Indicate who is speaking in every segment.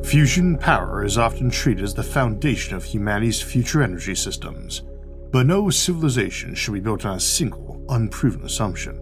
Speaker 1: Fusion power is often treated as the foundation of humanity's future energy systems, but no civilization should be built on a single, unproven assumption.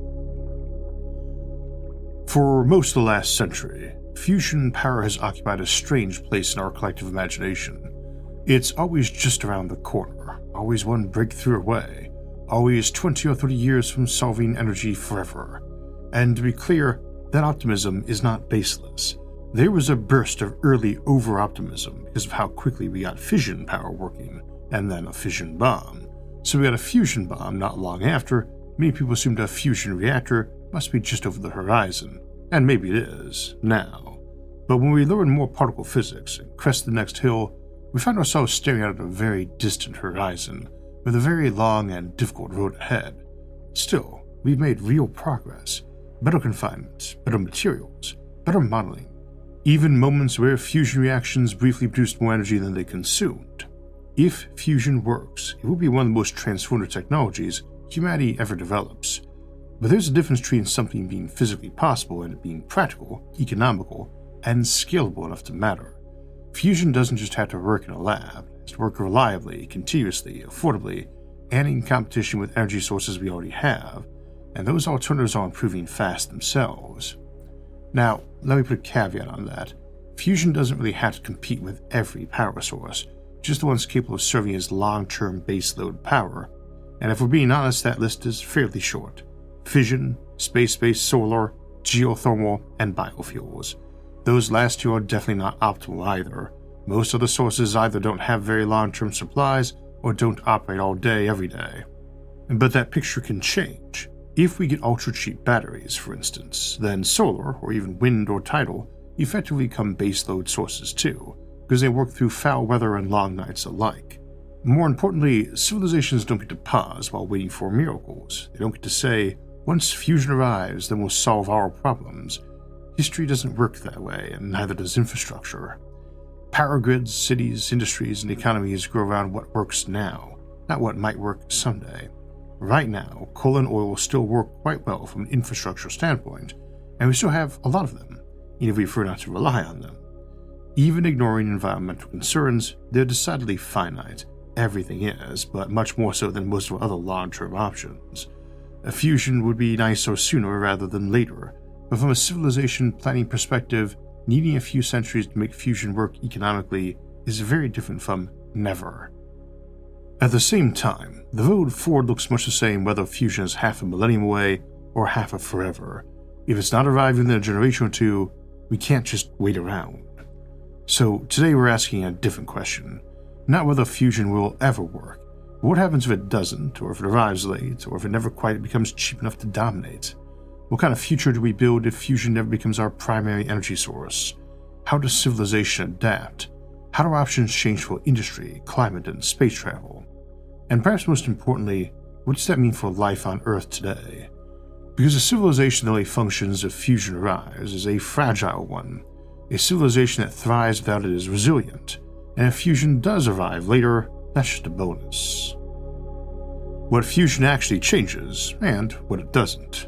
Speaker 1: For most of the last century, fusion power has occupied a strange place in our collective imagination. It's always just around the corner, always one breakthrough away, always 20 or 30 years from solving energy forever. And to be clear, that optimism is not baseless. There was a burst of early over-optimism because of how quickly we got fission power working, and then a fission bomb. So we got a fusion bomb not long after. Many people assumed a fusion reactor must be just over the horizon, and maybe it is, now. But when we learn more particle physics and crest the next hill, we find ourselves staring out at a very distant horizon, with a very long and difficult road ahead. Still, we've made real progress. Better confinement, better materials, better modeling. Even moments where fusion reactions briefly produced more energy than they consumed. If fusion works, it will be one of the most transformative technologies humanity ever develops. But there's a difference between something being physically possible and it being practical, economical, and scalable enough to matter. Fusion doesn't just have to work in a lab, it has to work reliably, continuously, affordably, and in competition with energy sources we already have, and those alternatives are improving fast themselves. Now, let me put a caveat on that. Fusion doesn't really have to compete with every power source, just the ones capable of serving as long-term baseload power. And if we're being honest, that list is fairly short. Fission, space-based solar, geothermal, and biofuels. Those last two are definitely not optimal either. Most other sources either don't have very long-term supplies or don't operate all day every day. But that picture can change. If we get ultra-cheap batteries, for instance, then solar, or even wind or tidal, effectively become baseload sources too, because they work through foul weather and long nights alike. More importantly, civilizations don't get to pause while waiting for miracles. They don't get to say, once fusion arrives, then we'll solve our problems. History doesn't work that way, and neither does infrastructure. Power grids, cities, industries, and economies grow around what works now, not what might work someday. Right now, coal and oil still work quite well from an infrastructure standpoint, and we still have a lot of them, even if we prefer not to rely on them. Even ignoring environmental concerns, they're decidedly finite. Everything is, but much more so than most of our other long-term options. A fusion would be nicer sooner rather than later, but from a civilization planning perspective, needing a few centuries to make fusion work economically is very different from never. At the same time, the road forward looks much the same whether fusion is half a millennium away or half a forever. If it's not arriving within a generation or two, we can't just wait around. So today we're asking a different question. Not whether fusion will ever work, but what happens if it doesn't, or if it arrives late, or if it never quite becomes cheap enough to dominate? What kind of future do we build if fusion never becomes our primary energy source? How does civilization adapt? How do options change for industry, climate, and space travel? And perhaps most importantly, what does that mean for life on Earth today? Because a civilization that only functions if fusion arrives is a fragile one. A civilization that thrives without it is resilient, and if fusion does arrive later, that's just a bonus. What fusion actually changes, and what it doesn't.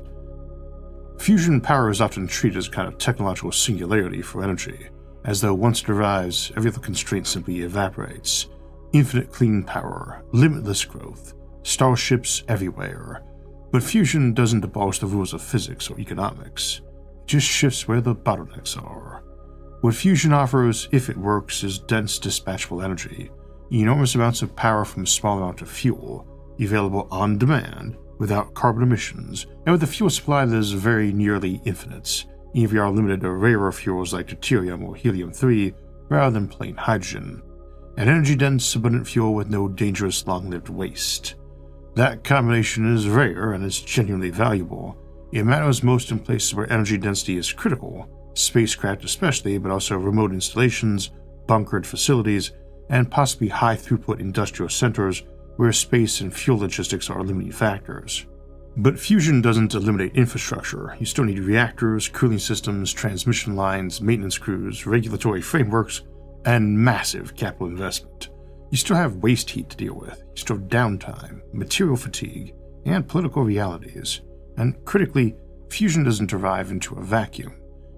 Speaker 1: Fusion power is often treated as a kind of technological singularity for energy, as though once it arrives, every other constraint simply evaporates. Infinite clean power, limitless growth, starships everywhere. But fusion doesn't abolish the rules of physics or economics. It just shifts where the bottlenecks are. What fusion offers, if it works, is dense dispatchable energy, enormous amounts of power from a small amount of fuel, available on demand, without carbon emissions, and with a fuel supply that is very nearly infinite, even if we are limited to rarer fuels like deuterium or helium-3 rather than plain hydrogen. An energy-dense, abundant fuel with no dangerous, long-lived waste. That combination is rare and is genuinely valuable. It matters most in places where energy density is critical, spacecraft especially, but also remote installations, bunkered facilities, and possibly high-throughput industrial centers where space and fuel logistics are limiting factors. But fusion doesn't eliminate infrastructure. You still need reactors, cooling systems, transmission lines, maintenance crews, regulatory frameworks, and massive capital investment. You still have waste heat to deal with, you still have downtime, material fatigue, and political realities. And critically, fusion doesn't arrive into a vacuum.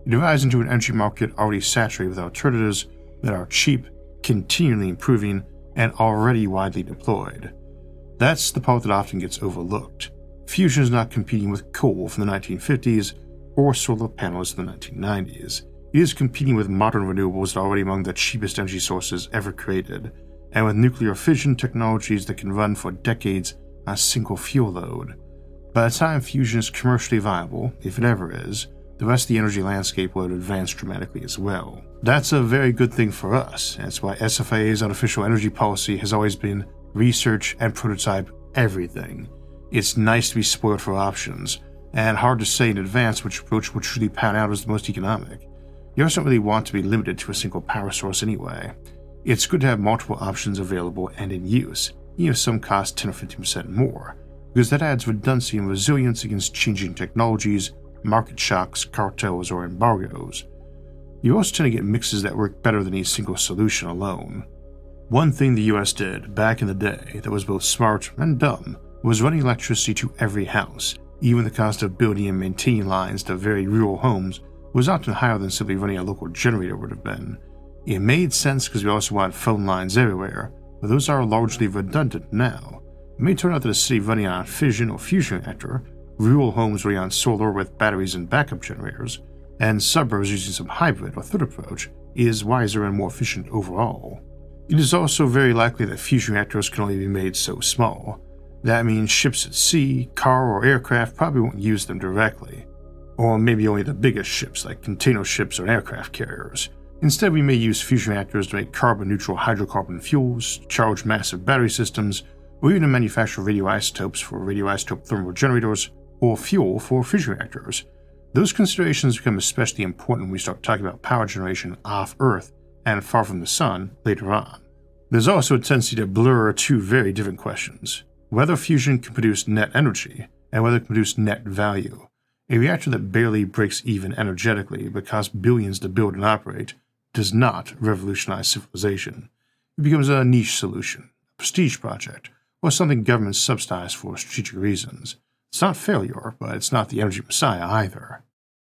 Speaker 1: It divides into an energy market already saturated with alternatives that are cheap, continually improving, and already widely deployed. That's the part that often gets overlooked. Fusion is not competing with coal from the 1950s or solar panels in the 1990s. It is competing with modern renewables that are already among the cheapest energy sources ever created, and with nuclear fission technologies that can run for decades on a single fuel load. By the time fusion is commercially viable, if it ever is, the rest of the energy landscape will have advanced dramatically as well. That's a very good thing for us. That's why SFIA's unofficial energy policy has always been research and prototype everything. It's nice to be spoiled for options, and hard to say in advance which approach will truly pan out as the most economic. You also don't really want to be limited to a single power source anyway. It's good to have multiple options available and in use, even if some cost 10 or 15% more, because that adds redundancy and resilience against changing technologies, market shocks, cartels, or embargoes. You also tend to get mixes that work better than a single solution alone. One thing the US did back in the day that was both smart and dumb was running electricity to every house, even the cost of building and maintaining lines to very rural homes was often higher than simply running a local generator would have been. It made sense because we also want phone lines everywhere, but those are largely redundant now. It may turn out that a city running on a fission or fusion reactor, rural homes running on solar with batteries and backup generators, and suburbs using some hybrid or third approach is wiser and more efficient overall. It is also very likely that fusion reactors can only be made so small. That means ships at sea, car or aircraft probably won't use them directly. Or maybe only the biggest ships like container ships or aircraft carriers. Instead, we may use fusion reactors to make carbon-neutral hydrocarbon fuels, charge massive battery systems, or even to manufacture radioisotopes for radioisotope thermal generators, or fuel for fission reactors. Those considerations become especially important when we start talking about power generation off Earth and far from the Sun later on. There's also a tendency to blur two very different questions: whether fusion can produce net energy, and whether it can produce net value. A reactor that barely breaks even energetically but costs billions to build and operate does not revolutionize civilization. It becomes a niche solution, a prestige project, or something governments subsidize for strategic reasons. It's not failure, but it's not the energy messiah either.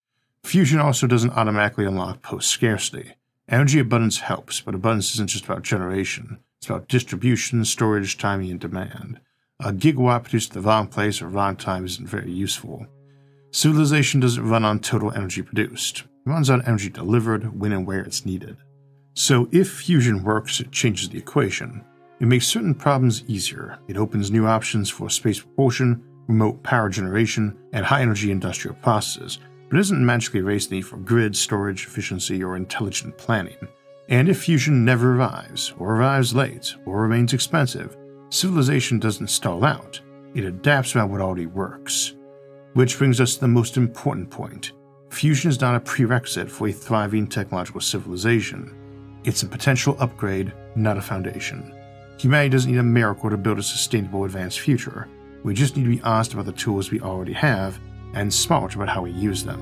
Speaker 1: Fusion also doesn't automatically unlock post-scarcity. Energy abundance helps, but abundance isn't just about generation. It's about distribution, storage, timing, and demand. A gigawatt produced at the wrong place or wrong time isn't very useful. Civilization doesn't run on total energy produced. It runs on energy delivered when and where it's needed. So if fusion works, it changes the equation. It makes certain problems easier. It opens new options for space propulsion, remote power generation, and high-energy industrial processes, but it doesn't magically erase the need for grid, storage, efficiency, or intelligent planning. And if fusion never arrives, or arrives late, or remains expensive, civilization doesn't stall out. It adapts around what already works. Which brings us to the most important point. Fusion is not a prerequisite for a thriving technological civilization. It's a potential upgrade, not a foundation. Humanity doesn't need a miracle to build a sustainable advanced future. We just need to be honest about the tools we already have, and smart about how we use them.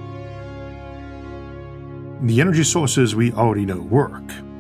Speaker 1: The energy sources we already know work.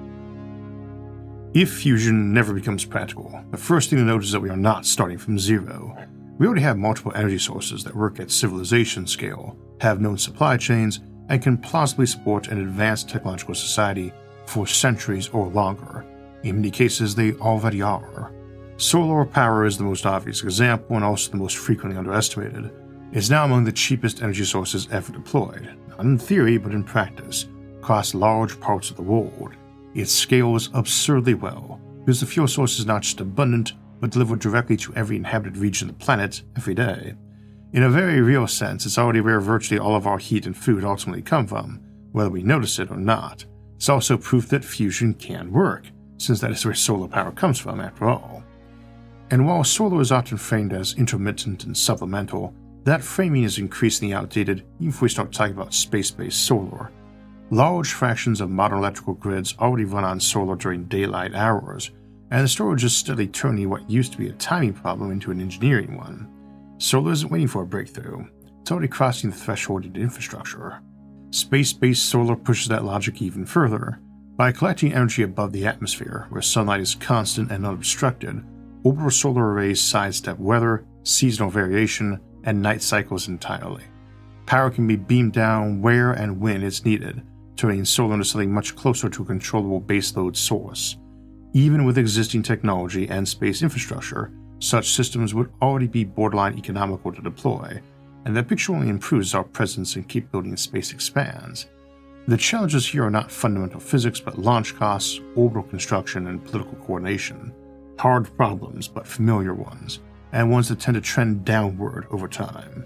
Speaker 1: If fusion never becomes practical, the first thing to note is that we are not starting from zero. We already have multiple energy sources that work at civilization scale, have known supply chains, and can plausibly support an advanced technological society for centuries or longer. In many cases, they already are. Solar power is the most obvious example and also the most frequently underestimated. It's now among the cheapest energy sources ever deployed, not in theory but in practice, across large parts of the world. It scales absurdly well, because the fuel source is not just abundant, but delivered directly to every inhabited region of the planet every day. In a very real sense, it's already where virtually all of our heat and food ultimately come from, whether we notice it or not. It's also proof that fusion can work, since that is where solar power comes from after all. And while solar is often framed as intermittent and supplemental, that framing is increasingly outdated even if we start talking about space-based solar. Large fractions of modern electrical grids already run on solar during daylight hours, and the storage is steadily turning what used to be a timing problem into an engineering one. Solar isn't waiting for a breakthrough. It's already crossing the threshold into infrastructure. Space-based solar pushes that logic even further. By collecting energy above the atmosphere, where sunlight is constant and unobstructed, orbital solar arrays sidestep weather, seasonal variation, and night cycles entirely. Power can be beamed down where and when it's needed, turning solar into something much closer to a controllable baseload source. Even with existing technology and space infrastructure, such systems would already be borderline economical to deploy, and that picture only improves our presence and capability in space expands. The challenges here are not fundamental physics, but launch costs, orbital construction, and political coordination. Hard problems, but familiar ones, and ones that tend to trend downward over time.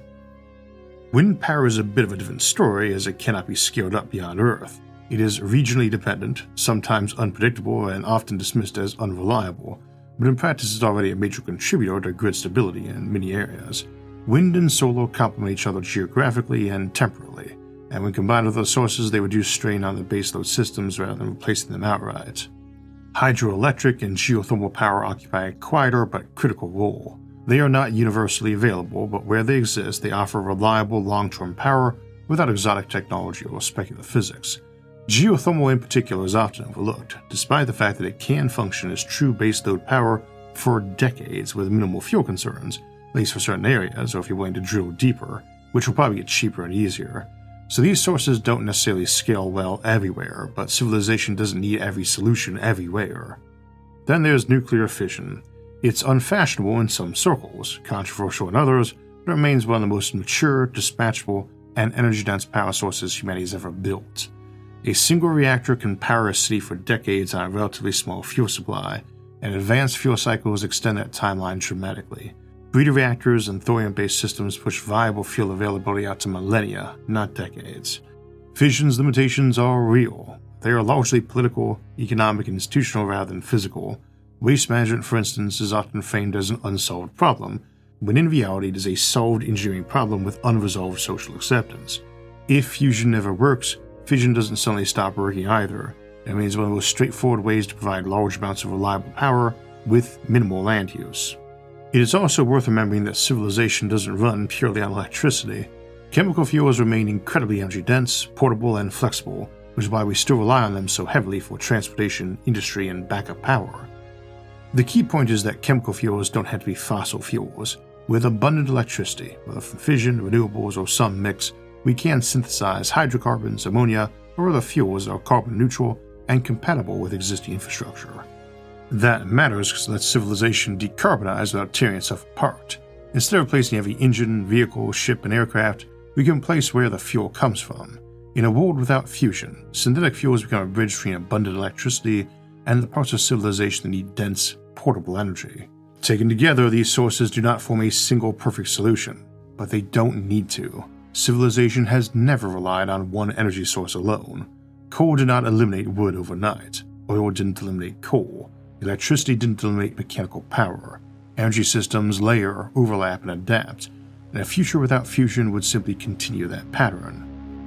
Speaker 1: Wind power is a bit of a different story, as it cannot be scaled up beyond Earth. It is regionally dependent, sometimes unpredictable, and often dismissed as unreliable, but in practice is already a major contributor to grid stability in many areas. Wind and solar complement each other geographically and temporally, and when combined with other sources, they reduce strain on the baseload systems rather than replacing them outright. Hydroelectric and geothermal power occupy a quieter but critical role. They are not universally available, but where they exist, they offer reliable long-term power without exotic technology or speculative physics. Geothermal in particular is often overlooked, despite the fact that it can function as true baseload power for decades with minimal fuel concerns, at least for certain areas, or if you're willing to drill deeper, which will probably get cheaper and easier. So these sources don't necessarily scale well everywhere, but civilization doesn't need every solution everywhere. Then there's nuclear fission. It's unfashionable in some circles, controversial in others, but it remains one of the most mature, dispatchable, and energy-dense power sources humanity has ever built. A single reactor can power a city for decades on a relatively small fuel supply, and advanced fuel cycles extend that timeline dramatically. Breeder reactors and thorium-based systems push viable fuel availability out to millennia, not decades. Fission's limitations are real. They are largely political, economic, and institutional rather than physical. Waste management, for instance, is often framed as an unsolved problem, when in reality it is a solved engineering problem with unresolved social acceptance. If fusion never works, fission doesn't suddenly stop working either. It means one of the most straightforward ways to provide large amounts of reliable power with minimal land use. It is also worth remembering that civilization doesn't run purely on electricity. Chemical fuels remain incredibly energy-dense, portable, and flexible, which is why we still rely on them so heavily for transportation, industry, and backup power. The key point is that chemical fuels don't have to be fossil fuels. With abundant electricity, whether from fission, renewables, or some mix, we can synthesize hydrocarbons, ammonia, or other fuels that are carbon neutral and compatible with existing infrastructure. That matters because it lets civilization decarbonize without tearing itself apart. Instead of replacing every engine, vehicle, ship, and aircraft, we can replace where the fuel comes from. In a world without fusion, synthetic fuels become a bridge between abundant electricity and the parts of civilization that need dense, portable energy. Taken together, these sources do not form a single perfect solution, but they don't need to. Civilization has never relied on one energy source alone. Coal did not eliminate wood overnight. Oil didn't eliminate coal. Electricity didn't eliminate mechanical power. Energy systems layer, overlap, and adapt, and a future without fusion would simply continue that pattern.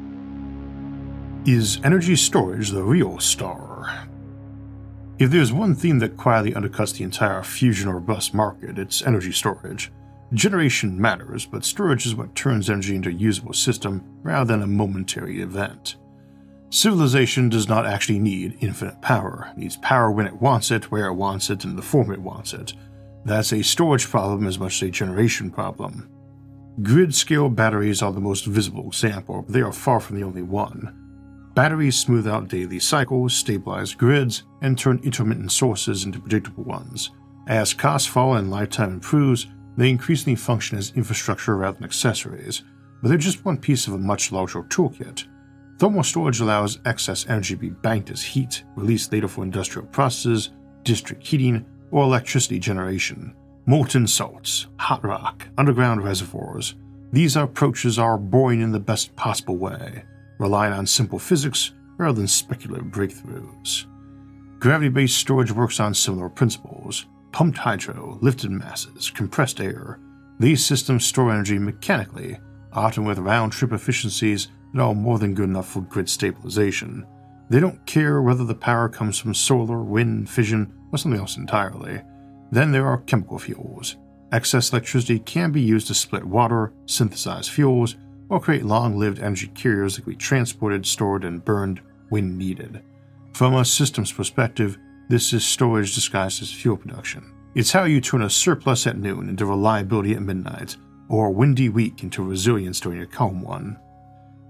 Speaker 1: Is energy storage the real star? If there's one theme that quietly undercuts the entire fusion or bust market, it's energy storage. Generation matters, but storage is what turns energy into a usable system rather than a momentary event. Civilization does not actually need infinite power. It needs power when it wants it, where it wants it, and in the form it wants it. That's a storage problem as much as a generation problem. Grid-scale batteries are the most visible example, but they are far from the only one. Batteries smooth out daily cycles, stabilize grids, and turn intermittent sources into predictable ones. As costs fall and lifetime improves, they increasingly function as infrastructure rather than accessories, but they're just one piece of a much larger toolkit. Thermal storage allows excess energy to be banked as heat, released later for industrial processes, district heating, or electricity generation. Molten salts, hot rock, underground reservoirs. These approaches are boring in the best possible way, relying on simple physics rather than speculative breakthroughs. Gravity-based storage works on similar principles. Pumped hydro, lifted masses, compressed air. These systems store energy mechanically, often with round-trip efficiencies that are more than good enough for grid stabilization. They don't care whether the power comes from solar, wind, fission, or something else entirely. Then there are chemical fuels. Excess electricity can be used to split water, synthesize fuels, or create long-lived energy carriers that can be transported, stored, and burned when needed. From a systems perspective, this is storage disguised as fuel production. It's how you turn a surplus at noon into reliability at midnight, or a windy week into resilience during a calm one.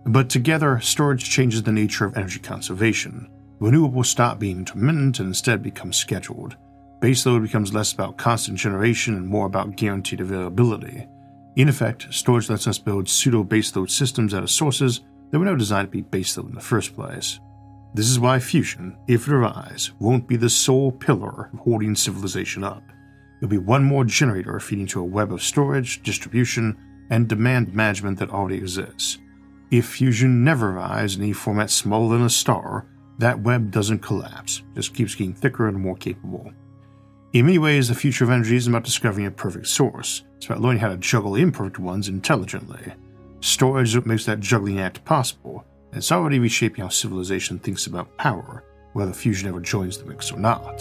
Speaker 1: But together, storage changes the nature of energy conservation. Renewables stop being intermittent and instead become scheduled. Baseload becomes less about constant generation and more about guaranteed availability. In effect, storage lets us build pseudo-baseload systems out of sources that were never designed to be baseload in the first place. This is why fusion, if it arrives, won't be the sole pillar of holding civilization up. It'll be one more generator feeding to a web of storage, distribution, and demand management that already exists. If fusion never arrives in any format smaller than a star, that web doesn't collapse, just keeps getting thicker and more capable. In many ways, the future of energy isn't about discovering a perfect source. It's about learning how to juggle imperfect ones intelligently. Storage is what makes that juggling act possible, and it's already reshaping how civilization thinks about power, whether fusion ever joins the mix or not.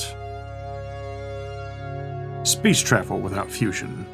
Speaker 1: Space travel without fusion.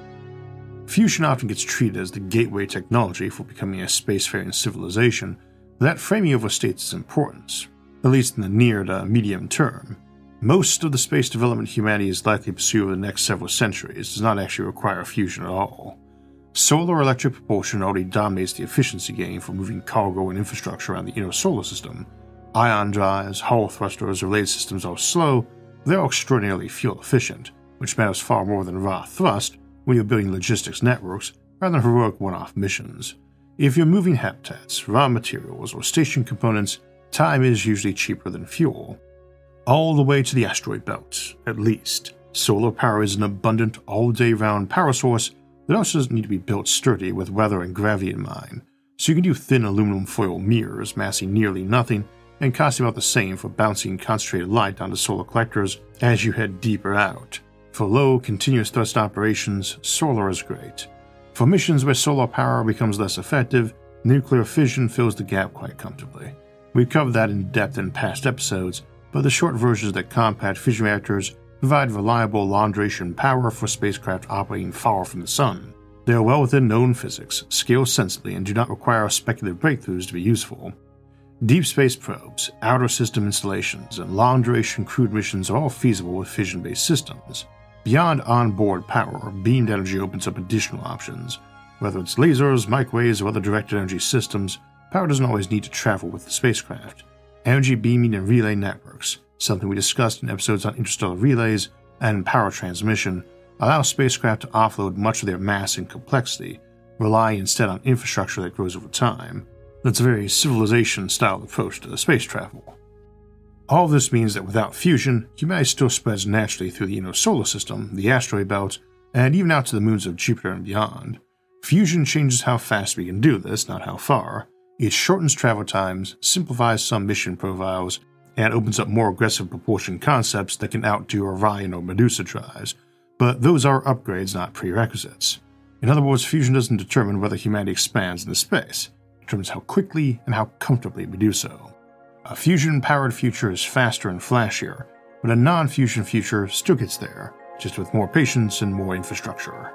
Speaker 1: Fusion often gets treated as the gateway technology for becoming a spacefaring civilization, but that framing overstates its importance, at least in the near to medium term. Most of the space development humanity is likely to pursue over the next several centuries does not actually require fusion at all. Solar electric propulsion already dominates the efficiency gain for moving cargo and infrastructure around the inner solar system. Ion drives, Hall thrusters, related systems are slow, but they're extraordinarily fuel efficient, which matters far more than raw thrust when you're building logistics networks rather than heroic one-off missions. If you're moving habitats, raw materials, or station components, time is usually cheaper than fuel. All the way to the asteroid belt, at least. Solar power is an abundant, all-day-round power source that also doesn't need to be built sturdy with weather and gravity in mind, so you can do thin aluminum foil mirrors massing nearly nothing and costing about the same for bouncing concentrated light onto solar collectors as you head deeper out. For low, continuous thrust operations, solar is great. For missions where solar power becomes less effective, nuclear fission fills the gap quite comfortably. We've covered that in depth in past episodes, but the short version is that compact fission reactors provide reliable long-duration power for spacecraft operating far from the sun. They are well within known physics, scale sensibly, and do not require speculative breakthroughs to be useful. Deep space probes, outer system installations, and long-duration crewed missions are all feasible with fission-based systems. Beyond onboard power, beamed energy opens up additional options. Whether it's lasers, microwaves, or other directed energy systems, power doesn't always need to travel with the spacecraft. Energy beaming and relay networks, something we discussed in episodes on interstellar relays and power transmission, allow spacecraft to offload much of their mass and complexity, relying instead on infrastructure that grows over time. That's a very civilization-style approach to space travel. All of this means that without fusion, humanity still spreads naturally through the inner solar system, the asteroid belt, and even out to the moons of Jupiter and beyond. Fusion changes how fast we can do this, not how far. It shortens travel times, simplifies some mission profiles, and opens up more aggressive propulsion concepts that can outdo Orion or Medusa drives, but those are upgrades, not prerequisites. In other words, fusion doesn't determine whether humanity expands into space, it determines how quickly and how comfortably we do so. A fusion-powered future is faster and flashier, but a non-fusion future still gets there, just with more patience and more infrastructure.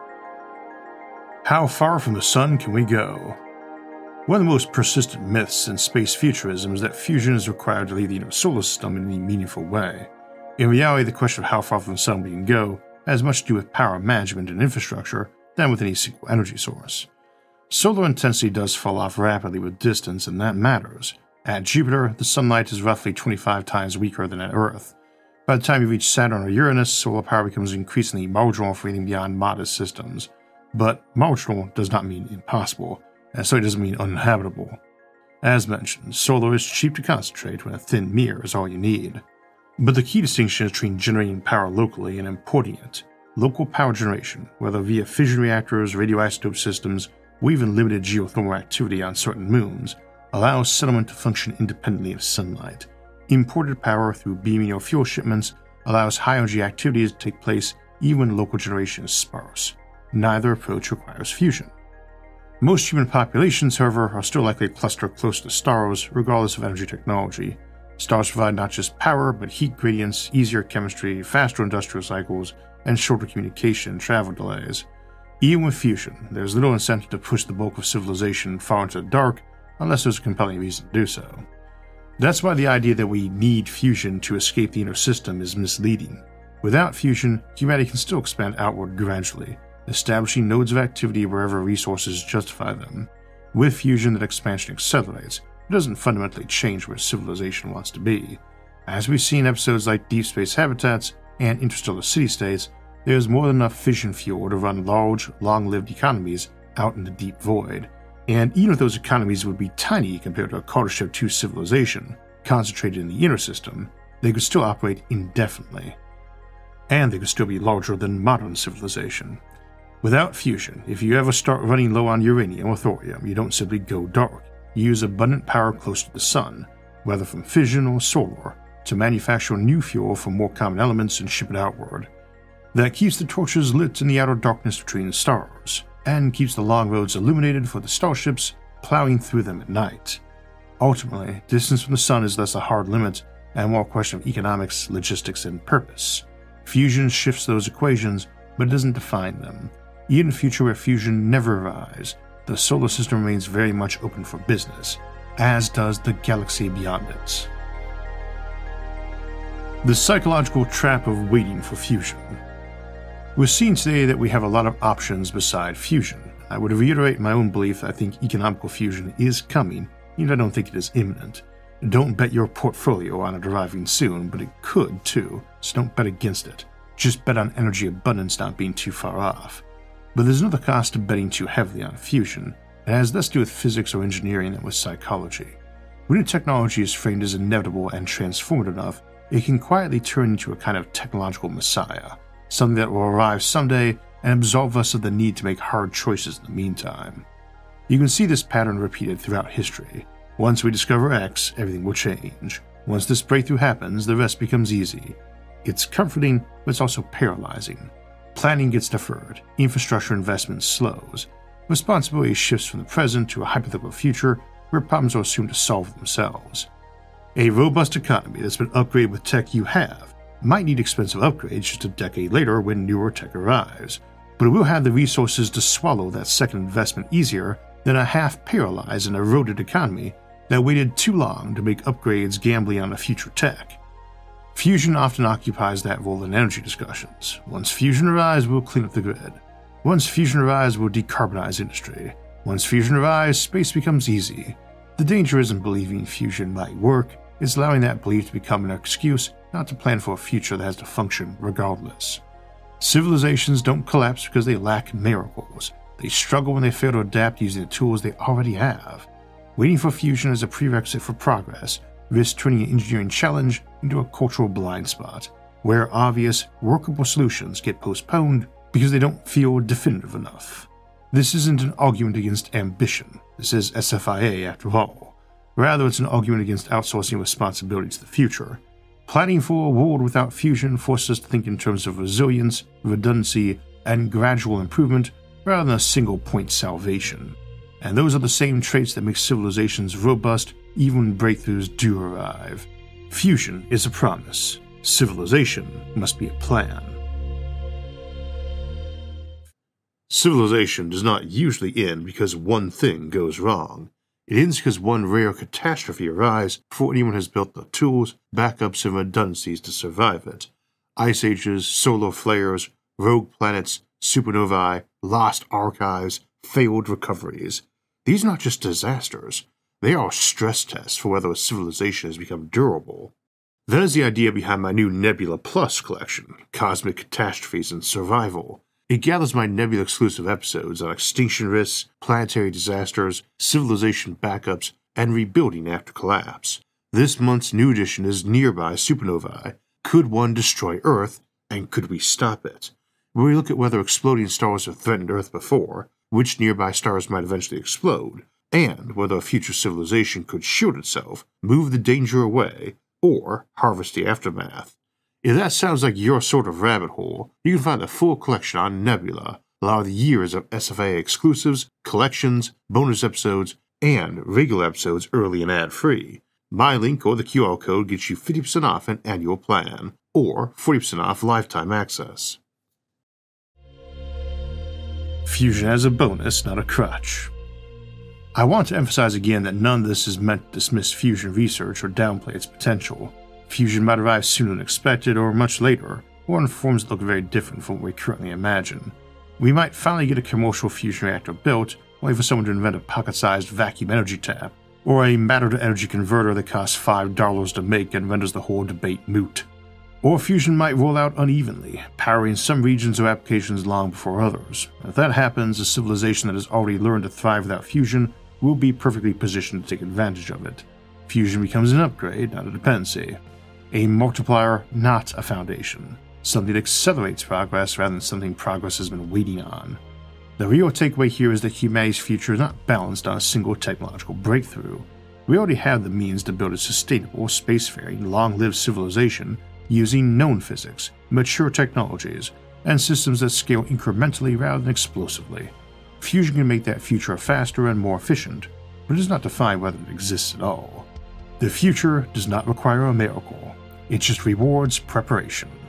Speaker 1: How far from the sun can we go? One of the most persistent myths in space futurism is that fusion is required to leave the inner solar system in any meaningful way. In reality, the question of how far from the sun we can go has much to do with power management and infrastructure than with any single energy source. Solar intensity does fall off rapidly with distance, and that matters. At Jupiter, the sunlight is roughly 25 times weaker than at Earth. By the time you reach Saturn or Uranus, solar power becomes increasingly marginal for anything beyond modest systems. But marginal does not mean impossible, and so it doesn't mean uninhabitable. As mentioned, solar is cheap to concentrate when a thin mirror is all you need. But the key distinction is between generating power locally and importing it. Local power generation, whether via fission reactors, radioisotope systems, or even limited geothermal activity on certain moons, allows settlement to function independently of sunlight. Imported power through beaming or fuel shipments allows high-energy activities to take place even when local generation is sparse. Neither approach requires fusion. Most human populations, however, are still likely to cluster close to stars, regardless of energy technology. Stars provide not just power, but heat gradients, easier chemistry, faster industrial cycles, and shorter communication and travel delays. Even with fusion, there's little incentive to push the bulk of civilization far into the dark unless there's a compelling reason to do so. That's why the idea that we need fusion to escape the inner system is misleading. Without fusion, humanity can still expand outward gradually, establishing nodes of activity wherever resources justify them. With fusion, that expansion accelerates. It doesn't fundamentally change where civilization wants to be. As we see in episodes like Deep Space Habitats and Interstellar City-States, there is more than enough fission fuel to run large, long-lived economies out in the deep void. And even if those economies would be tiny compared to a Kardashev 2 civilization, concentrated in the inner system, they could still operate indefinitely. And they could still be larger than modern civilization. Without fusion, if you ever start running low on uranium or thorium, you don't simply go dark. You use abundant power close to the sun, whether from fission or solar, to manufacture new fuel from more common elements and ship it outward. That keeps the torches lit in the outer darkness between the stars, and keeps the long roads illuminated for the starships plowing through them at night. Ultimately, distance from the sun is less a hard limit and more a question of economics, logistics, and purpose. Fusion shifts those equations, but it doesn't define them. Even in a future where fusion never arrives, the solar system remains very much open for business, as does the galaxy beyond it. The psychological trap of waiting for fusion. We're seeing today that we have a lot of options beside fusion. I would reiterate my own belief that I think economical fusion is coming, even if I don't think it is imminent. Don't bet your portfolio on it arriving soon, but it could too, so don't bet against it. Just bet on energy abundance not being too far off. But there's another cost to betting too heavily on fusion. It has less to do with physics or engineering than with psychology. When a technology is framed as inevitable and transformative enough, it can quietly turn into a kind of technological messiah, something that will arrive someday and absolve us of the need to make hard choices in the meantime. You can see this pattern repeated throughout history. Once we discover X, everything will change. Once this breakthrough happens, the rest becomes easy. It's comforting, but it's also paralyzing. Planning gets deferred, infrastructure investment slows, responsibility shifts from the present to a hypothetical future where problems are assumed to solve themselves. A robust economy that's been upgraded with tech you have might need expensive upgrades just a decade later when newer tech arrives, but it will have the resources to swallow that second investment easier than a half-paralyzed and eroded economy that waited too long to make upgrades gambling on the future tech. Fusion often occupies that role in energy discussions. Once fusion arrives, we'll clean up the grid. Once fusion arrives, we'll decarbonize industry. Once fusion arrives, space becomes easy. The danger isn't believing fusion might work, it's allowing that belief to become an excuse not to plan for a future that has to function regardless. Civilizations don't collapse because they lack miracles. They struggle when they fail to adapt using the tools they already have. Waiting for fusion as a prerequisite for progress risks turning an engineering challenge into a cultural blind spot, where obvious, workable solutions get postponed because they don't feel definitive enough. This isn't an argument against ambition. This is SFIA after all. Rather, it's an argument against outsourcing responsibility to the future. Planning for a world without fusion forces us to think in terms of resilience, redundancy, and gradual improvement rather than a single-point salvation. And those are the same traits that make civilizations robust even when breakthroughs do arrive. Fusion is a promise. Civilization must be a plan. Civilization does not usually end because one thing goes wrong. It ends because one rare catastrophe arrives before anyone has built the tools, backups, and redundancies to survive it. Ice ages, solar flares, rogue planets, supernovae, lost archives, failed recoveries. These are not just disasters. They are stress tests for whether a civilization has become durable. That is the idea behind my new Nebula Plus collection, Cosmic Catastrophes and Survival. It gathers my Nebula-exclusive episodes on extinction risks, planetary disasters, civilization backups, and rebuilding after collapse. This month's new edition is Nearby Supernovae. Could one destroy Earth, and could we stop it? Where we look at whether exploding stars have threatened Earth before, which nearby stars might eventually explode, and whether a future civilization could shield itself, move the danger away, or harvest the aftermath. If that sounds like your sort of rabbit hole, you can find the full collection on Nebula, along with years of SFA exclusives, collections, bonus episodes, and regular episodes early and ad-free. My link or the QR code gets you 50% off an annual plan, or 40% off lifetime access. Fusion as a bonus, not a crutch. I want to emphasize again that none of this is meant to dismiss fusion research or downplay its potential. Fusion might arrive sooner than expected or much later, or in forms that look very different from what we currently imagine. We might finally get a commercial fusion reactor built, only for someone to invent a pocket-sized vacuum energy tap, or a matter-to-energy converter that costs $5 to make and renders the whole debate moot. Or fusion might roll out unevenly, powering some regions or applications long before others. If that happens, a civilization that has already learned to thrive without fusion will be perfectly positioned to take advantage of it. Fusion becomes an upgrade, not a dependency. A multiplier, not a foundation. Something that accelerates progress rather than something progress has been waiting on. The real takeaway here is that humanity's future is not balanced on a single technological breakthrough. We already have the means to build a sustainable, spacefaring, long-lived civilization using known physics, mature technologies, and systems that scale incrementally rather than explosively. Fusion can make that future faster and more efficient, but it does not define whether it exists at all. The future does not require a miracle. It just rewards preparation.